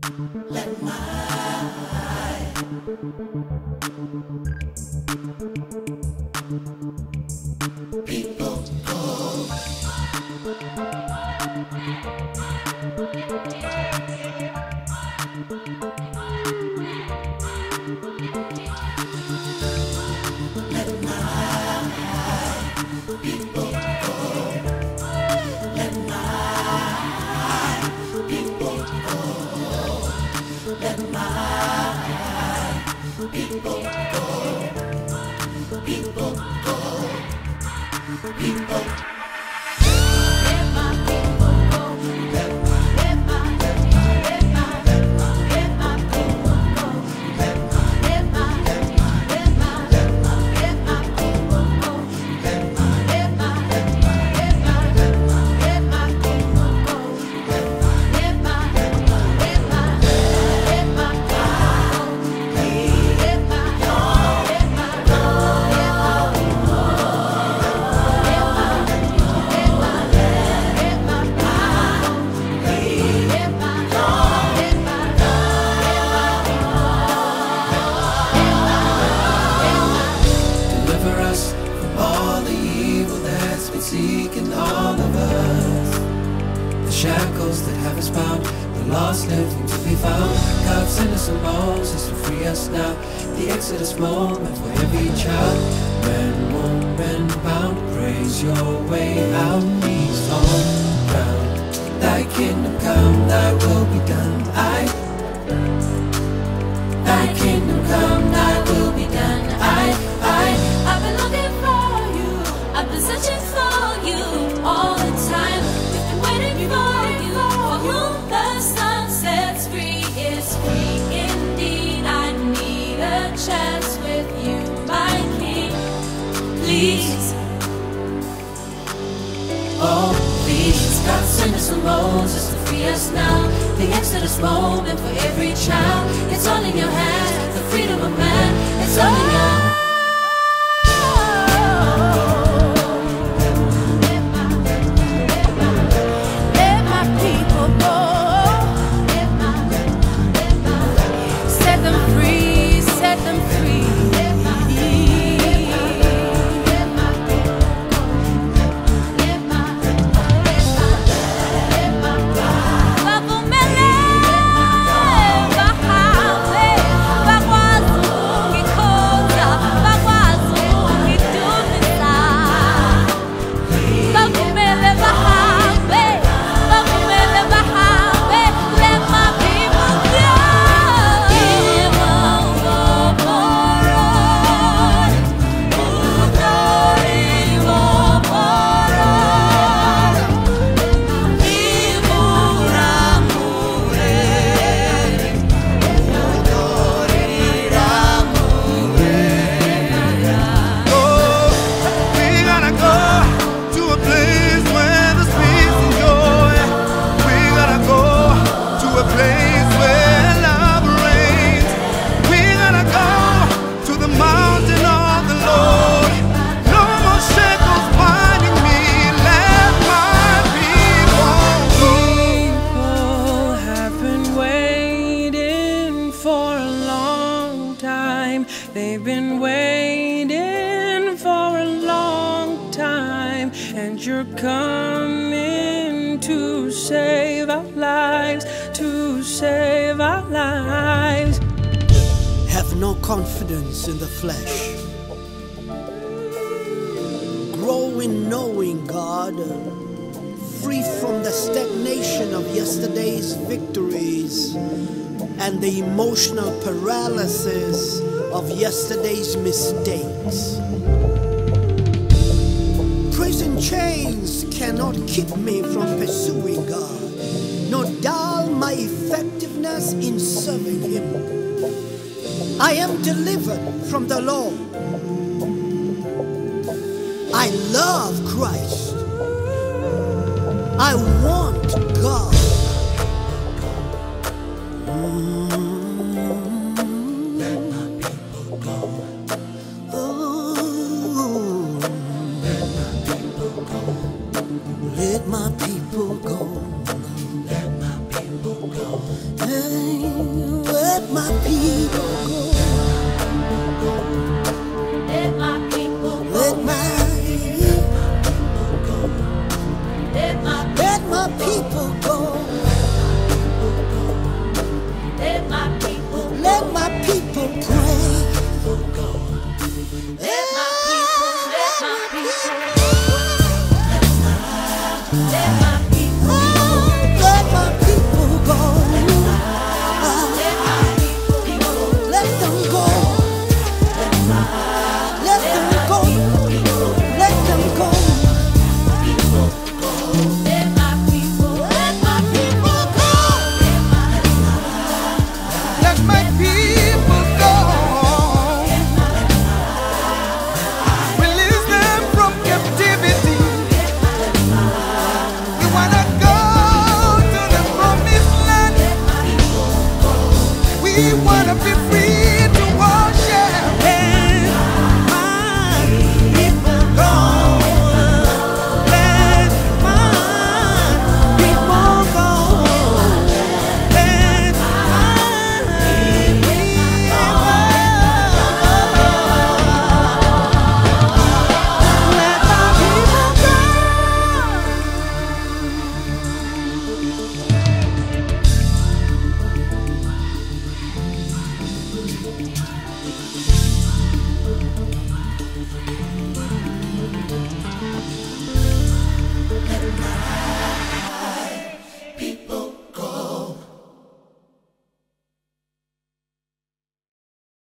Let my people go. Let my people go. Let my people go. Let my people go. People go. People. Seeking all of us, the shackles that have us bound, the lost living to be found. God send us a Moses to free us now, the Exodus moment for every child. Man, woman, bound, praise your way out, knees on ground. Thy kingdom come, thy will be done. Thy kingdom come, thy will be done. I've been looking for you, I've been searching for you all the time. We've been waiting for you, for whom the sun sets free is free indeed. I need a chance with you, my King. Please, oh please, God send us a Moses to free us now, the Exodus moment for every child. It's all in your hands, the freedom of man. It's all in your They've been waiting for a long time, and you're coming to save our lives, to save our lives. Have no confidence in the flesh. Grow in knowing God, free from the stagnation of yesterday's victories and the emotional paralysis of yesterday's mistakes. Prison chains cannot keep me from pursuing God, nor dull my effectiveness in serving Him. I am delivered from the law. I love Christ. I want God. Let my people go. Let my people go. Let my people go. Let my people go. Let my Let my people go. Let my people Let my people pray. Let my people Let my people Let my people Let my people go. Let my people Let them go. Let them go. Let them go. Let my people Let my people go. Let my people go. Release them from captivity. We wanna go to the promised land. We wanna be free.